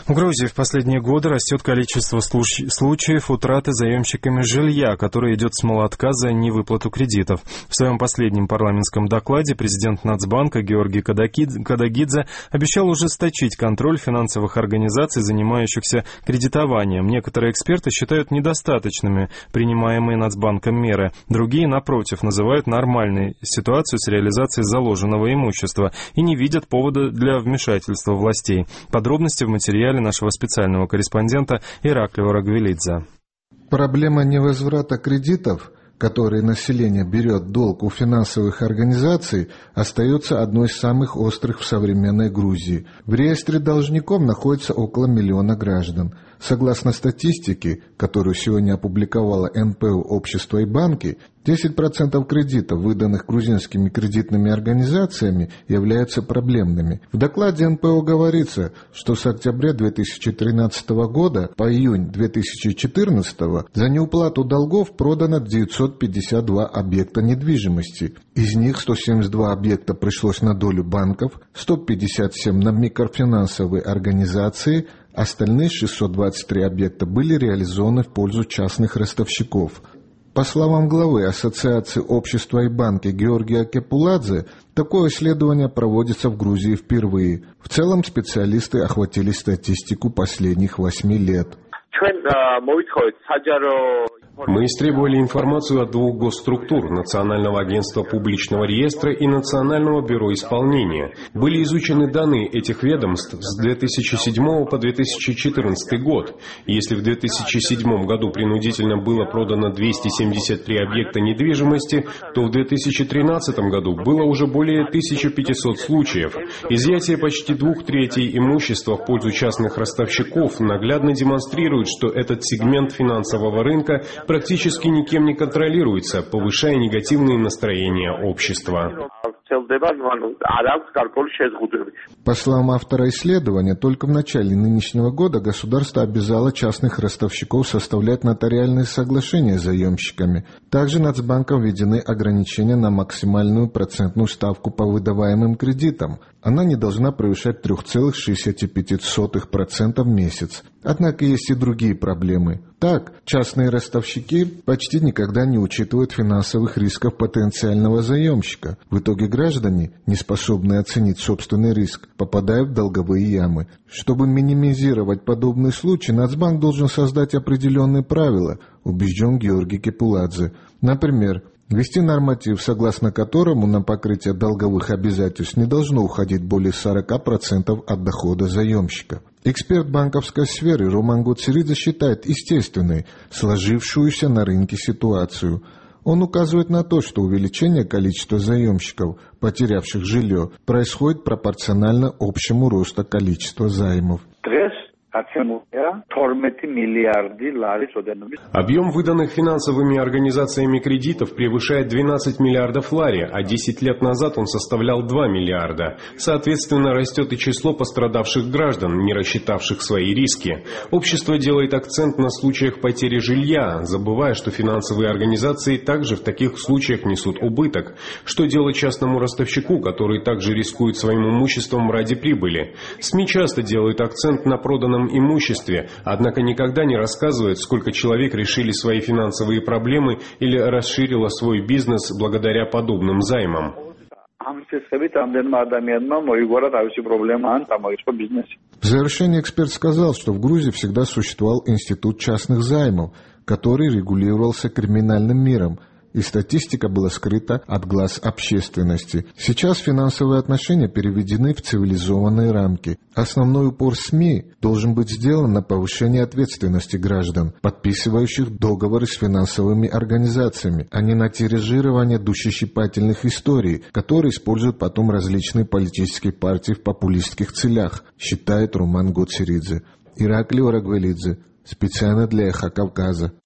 В Грузии в последние годы растет количество случаев утраты заемщиками жилья, которое идет с молотка за невыплату кредитов. В своем последнем парламентском докладе президент Нацбанка Георгий Кадагидзе обещал ужесточить контроль финансовых организаций, занимающихся кредитованием. Некоторые эксперты считают недостаточными принимаемые Нацбанком меры. Другие, напротив, называют нормальной ситуацию с реализацией заложенного имущества и не видят повода для вмешательства властей. Подробности в материале нашего специального корреспондента Ираклия Орагвелидзе. Проблема невозврата кредитов, которые население берет долг у финансовых организаций, остается одной из самых острых в современной Грузии. В реестре должников находится около 1 миллиона граждан. Согласно статистике, которую сегодня опубликовала НПО «Общество и банки», 10% кредитов, выданных грузинскими кредитными организациями, являются проблемными. В докладе НПО говорится, что с октября 2013 года по июнь 2014 за неуплату долгов продано 952 объекта недвижимости. Из них 172 объекта пришлось на долю банков, 157 на микрофинансовые организации, остальные 623 объекта были реализованы в пользу частных ростовщиков. По словам главы Ассоциации общества и банки Георгия Кепуладзе, такое исследование проводится в Грузии впервые. В целом специалисты охватили статистику последних 8 лет. Мы истребовали информацию от 2 госструктур – Национального агентства публичного реестра и Национального бюро исполнения. Были изучены данные этих ведомств с 2007 по 2014 год. Если в 2007 году принудительно было продано 273 объекта недвижимости, то в 2013 году было уже более 1500 случаев. Изъятие почти 2/3 имущества в пользу частных ростовщиков наглядно демонстрирует, что этот сегмент финансового рынка практически никем не контролируется, повышая негативные настроения общества. По словам автора исследования, только в начале нынешнего года государство обязало частных ростовщиков составлять нотариальные соглашения с заемщиками. Также Нацбанком введены ограничения на максимальную процентную ставку по выдаваемым кредитам. Она не должна превышать 3,65% в месяц. Однако есть и другие проблемы. Так, частные ростовщики почти никогда не учитывают финансовых рисков потенциального заемщика. В итоге граждане, не способные оценить собственный риск, попадают в долговые ямы. Чтобы минимизировать подобные случаи, Нацбанк должен создать определенные правила, убежден Георгий Кепуладзе. Например, ввести норматив, согласно которому на покрытие долговых обязательств не должно уходить более 40% от дохода заемщика. Эксперт банковской сферы Роман Гоцеридзе считает естественной сложившуюся на рынке ситуацию. Он указывает на то, что увеличение количества заемщиков, потерявших жилье, происходит пропорционально общему росту количества займов. Объем выданных финансовыми организациями кредитов превышает 12 миллиардов лари, а 10 лет назад он составлял 2 миллиарда. Соответственно, растет и число пострадавших граждан, не рассчитавших свои риски. Общество делает акцент на случаях потери жилья, забывая, что финансовые организации также в таких случаях несут убыток. Что делать частному ростовщику, который также рискует своим имуществом ради прибыли? СМИ часто делают акцент на проданном имуществе, однако никогда не рассказывают, сколько человек решили свои финансовые проблемы или расширило свой бизнес благодаря подобным займам. В завершение эксперт сказал, что в Грузии всегда существовал институт частных займов, который регулировался криминальным миром, и статистика была скрыта от глаз общественности. Сейчас финансовые отношения переведены в цивилизованные рамки. Основной упор СМИ должен быть сделан на повышение ответственности граждан, подписывающих договоры с финансовыми организациями, а не на тиражирование душещипательных историй, которые используют потом различные политические партии в популистских целях, считает Роман Гоцеридзе. Ираклий Орагвелидзе, специально для Эхо Кавказа.